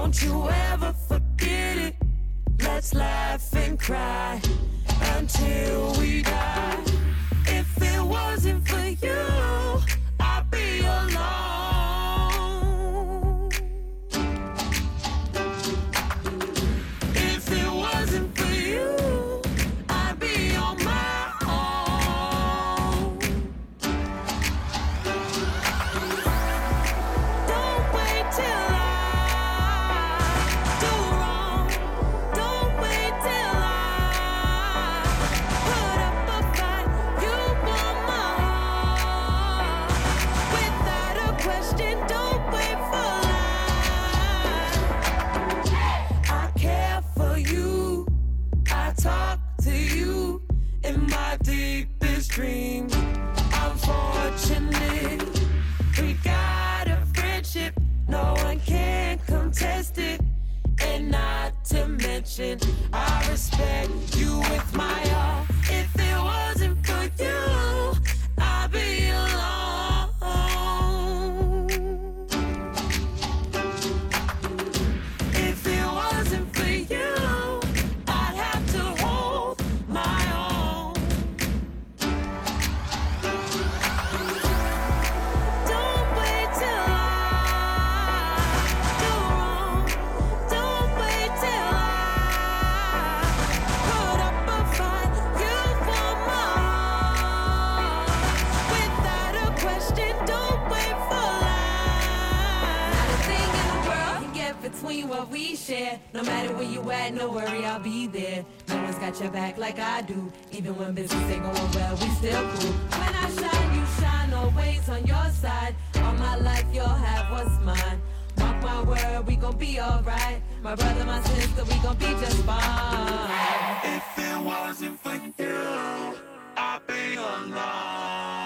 Don't you ever forget it. Let's laugh and cry until we die. If it wasn't for you, I'd be alone. If it wasn't for you, I'd be on my own. Don't wait till I do wrong. Don't wait till I put up a fight. You want my heart without a question. Don't wait for life. I care for you. I talk to you in my deepest dreams. I'm fortunate. We got a friendship. No one can contest it. And not to mention, I respect you with my all. If it wasn't for you, I'd be alone. If it wasn't for you, I'd have to hold my own. Don't wait till I do wrong. Don't wait till I put up a fight. You want my heart without a question. Don't wait for life. Not a thing in the world can get between what we share. No matter where you at, no worry, I'll be there. No one's got your back like I do. Even when business ain't going well, we still cool. When I shine, you shine, always on your side. All my life, you'll have what's mine. Mark my word, we gon' be alright. My brother, my sister, we gon' be just fine. If it wasn't for you, I'd be alone.